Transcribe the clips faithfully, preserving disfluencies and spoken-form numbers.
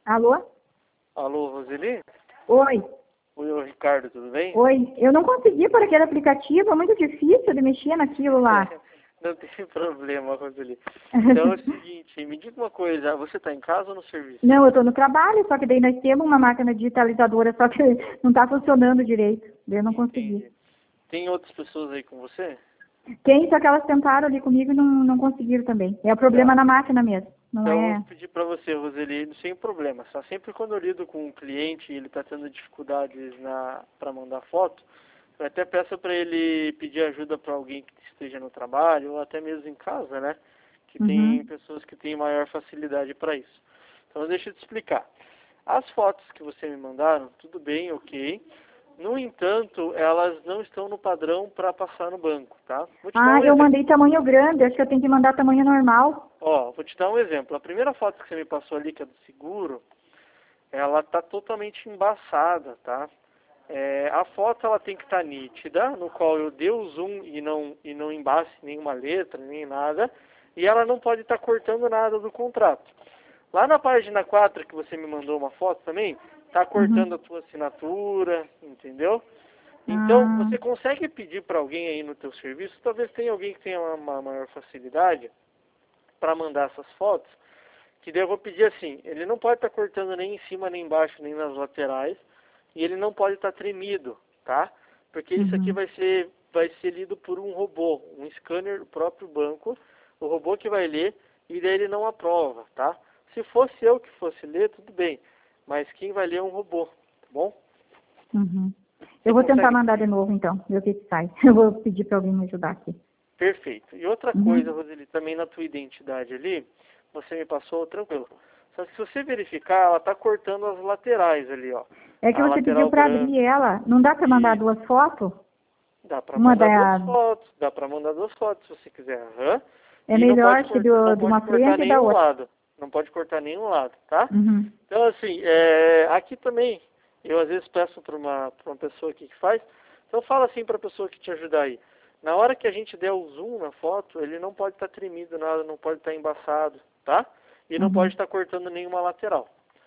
Alô? Alô, Roseli? Oi. Oi, ô, Ricardo, tudo bem? Oi. Eu não consegui por aquele aplicativo, é muito difícil de mexer naquilo lá. Não tem problema, Roseli. Então é o seguinte, me diga uma coisa, você está em casa ou no serviço? Não, eu estou no trabalho, só que daí nós temos uma máquina digitalizadora, só que não está funcionando direito. Daí eu não consegui. Entendi. Tem outras pessoas aí com você? Tem, só que elas tentaram ali comigo e não, não conseguiram também. É o problema Tá. na máquina mesmo, não Então eu é... vou pedir para você, Roseli, sem problema. Só sempre quando eu lido com um cliente e ele está tendo dificuldades na para mandar foto, eu até peço para ele pedir ajuda para alguém que esteja no trabalho ou até mesmo em casa, né? Que tem Uhum. pessoas que têm maior facilidade para isso. Então deixa eu te explicar. As fotos que você me mandaram, tudo bem, ok. No entanto, elas não estão no padrão para passar no banco, tá? Vou te dar Ah, um eu exemplo. mandei tamanho grande, acho que eu tenho que mandar tamanho normal. Ó, vou te dar um exemplo. A primeira foto que você me passou ali, que é do seguro, ela tá totalmente embaçada, tá? É, a foto ela tem que estar nítida, no qual eu dei o zoom e não, e não embace nenhuma letra, nem nada. E ela não pode estar cortando nada do contrato. Lá na página quatro, que você me mandou uma foto também, tá cortando Uhum. a tua assinatura, entendeu? Então, Ah, você consegue pedir para alguém aí no teu serviço, talvez tenha alguém que tenha uma, uma maior facilidade para mandar essas fotos, que daí eu vou pedir assim, ele não pode estar cortando nem em cima, nem embaixo, nem nas laterais, e ele não pode estar tremido, tá? Porque isso aqui uhum. vai ser, vai ser lido por um robô, um scanner do próprio banco, o robô que vai ler, e daí ele não aprova, tá? Se fosse eu que fosse ler, tudo bem, mas quem vai ler é um robô, tá bom? Uhum. Você Eu vou tentar consegue mandar de pedir? novo então, ver o que que sai. Eu vou pedir para alguém me ajudar aqui. Perfeito. E outra coisa, Uhum. Roseli, também na tua identidade ali, você me passou, tranquilo. Só que se você verificar, ela tá cortando as laterais ali, ó. É que A você pediu lateral para branca. abrir ela. Não dá para mandar E duas fotos? dá pra Uma mandar duas da... fotos, dá pra mandar duas fotos se você quiser. Aham. É E não melhor pode que cortar, do, não de pode uma cortar frente e da nenhum outra. lado. Não pode cortar nenhum lado, tá? Uhum. Então assim, é, aqui também, eu às vezes peço para uma, pra uma pessoa aqui que faz, então fala assim para a pessoa que te ajudar aí. Na hora que a gente der o zoom na foto, ele não pode estar tremido nada, não pode estar embaçado, tá? E não pode Uhum. estar cortando nenhuma lateral,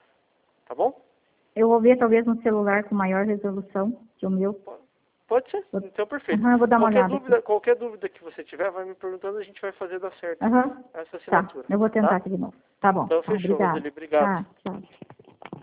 tá bom? Eu vou ver talvez um celular com maior resolução que o meu. Po- Pode ser, Vou... então perfeito. Uhum, eu vou dar uma Qualquer olhada aqui. dúvida, qualquer dúvida que você tiver, vai me perguntando, a gente vai fazer dar certo Aham. essa Tá, assinatura, eu vou tentar tá? aqui de novo. Tá bom, Então tá, fechou, obrigada. Roseli, obrigado. Tá, tchau.